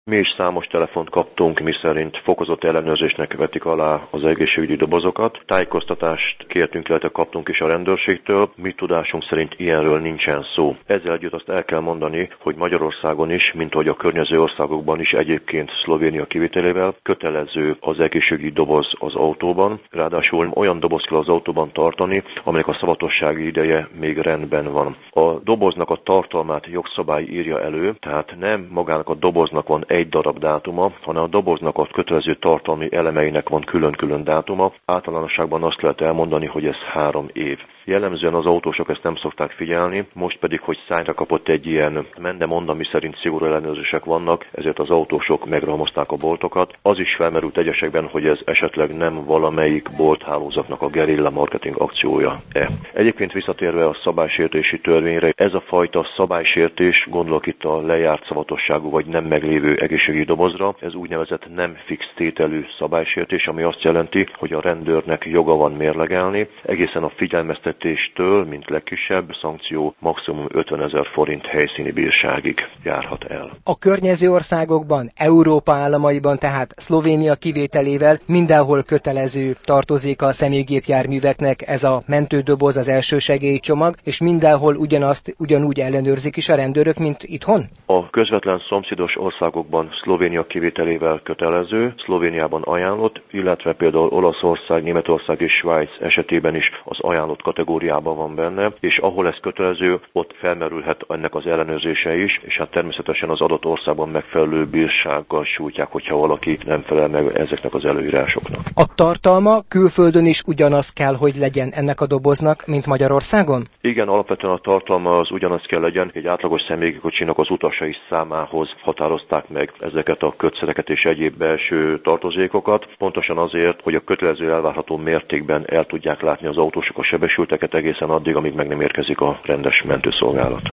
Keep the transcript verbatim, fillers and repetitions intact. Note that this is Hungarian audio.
Mi is számos telefont kaptunk, miszerint fokozott ellenőrzésnek vetik alá az egészségügyi dobozokat. Tájékoztatást kértünk, illetve kaptunk is a rendőrségtől. Mi tudásunk szerint ilyenről nincsen szó. Ezzel együtt azt el kell mondani, hogy Magyarországon is, mint ahogy a környező országokban is, egyébként Szlovénia kivételével kötelező az egészségügyi doboz az autóban. Ráadásul olyan doboz kell az autóban tartani, aminek a szavatossági ideje még rendben van. A doboznak a tartalmát jogszabály írja elő, tehát nem magának a doboznak van egy darab dátuma, hanem a doboznak a kötelező tartalmi elemeinek van külön-külön dátuma. Általánosságban azt lehet elmondani, hogy ez három év. Jellemzően az autósok ezt nem szokták figyelni, most pedig, hogy szájra kapott egy ilyen mende-monda, miszerint szigorú ellenőrzések vannak, ezért az autósok megrohamozták a boltokat. Az is felmerült egyesekben, hogy ez esetleg nem valamelyik bolthálózatnak a gerilla marketing akciója-e. Egyébként visszatérve a szabálysértési törvényre, ez a fajta szabálysértés, gondolok itt a lejárt szavatosságú vagy nem meglévő egészségügyi dobozra, ez úgynevezett nem fix tételű szabálysértés, ami azt jelenti, hogy a rendőrnek joga van mérlegelni, egészen a figyelmeztetéstől, mint legkisebb szankció maximum ötvenezer forint helyszíni bírságig járhat el. A környező országokban, Európa államaiban, tehát Szlovénia kivételével mindenhol kötelező tartozik a személygépjárműveknek ez a mentődoboz, az elsősegélycsomag, és mindenhol ugyanazt ugyanúgy ellenőrzik is a rendőrök, mint itthon? A közvetlen szomszédos országokban Szlovénia kivételével kötelező, Szlovéniában ajánlott, illetve például Olaszország, Németország és Svájc esetében is az ajánlott kategóriában van benne, és ahol ez kötelező, ott felmerülhet ennek az ellenőrzése is, és hát természetesen az adott országban megfelelő bírsággal sújtják, hogyha valaki nem felel meg ezeknek az előírásoknak. A tartalma külföldön is ugyanaz kell, hogy legyen ennek a doboznak, mint Magyarországon? Igen, alapvetően a tartalma az ugyanaz kell legyen, egy átlagos személygépkocsinak az utasai számához határozták meg ezeket a kötszereket és egyéb belső tartozékokat, pontosan azért, hogy a kötelező elvárható mértékben el tudják látni az autósok a sebesülteket egészen addig, amíg meg nem érkezik a rendes mentőszolgálat.